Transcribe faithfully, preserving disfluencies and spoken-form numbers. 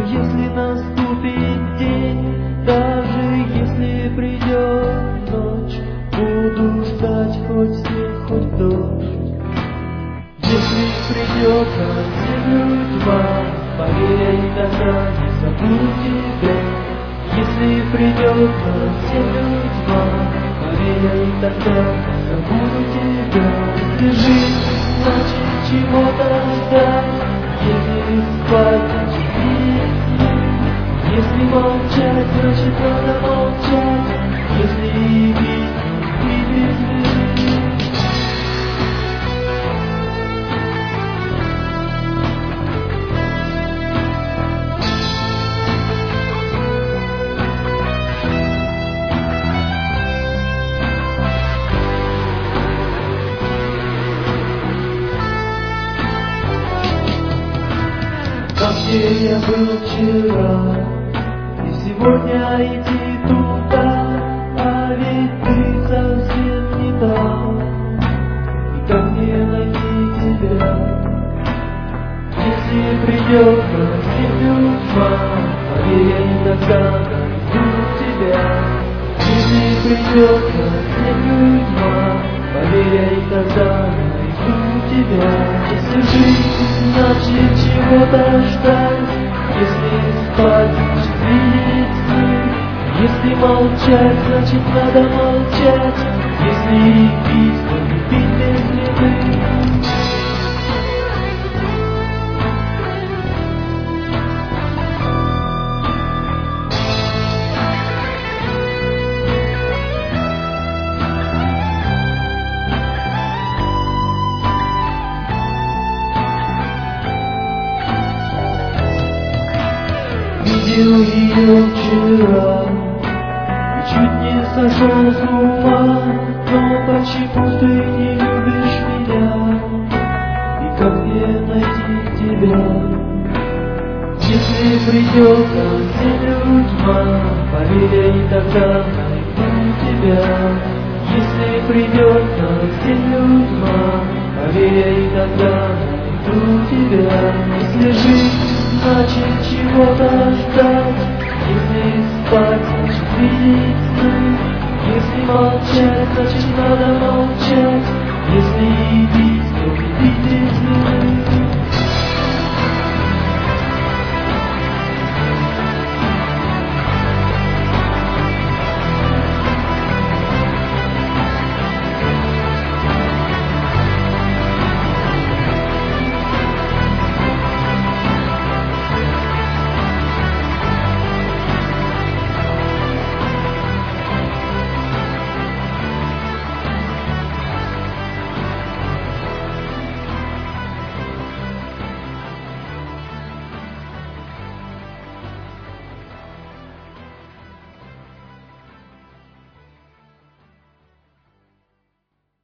если наступит день, даже если придет ночь, буду ждать хоть снег, хоть дождь. Если придет на землю тьма, поверь, тогда не забуду тебя. Если придет на землю тьма, поверь, тогда не забуду тебя. Если жить, значит чего-то ждать. Если спать, значит видеть сны. Если молчать, значит надо молчать. Если видеть, видеть сны. Там, где я был вчера, и сегодня иди туда, а ведь ты совсем не там. И как мне найти тебя? Если придет на землю тьма, поверь, я иногда найду тебя. Если придет на землю тьма, поверь, я иногда найду тебя. Если жить, значит чего-то ждать. Если спать, значит видеть сны. Если молчать, значит надо молчать. Если пить, то не пить без вины. Видел ее вчера и чуть не сошел с ума, но почему ты не любишь меня? И как мне найти тебя? Если придет на землю тьма, поверь, и тогда найду тебя. Если придет на землю тьма, поверь, и тогда найду тебя. Если жить, значит чего-то ждать.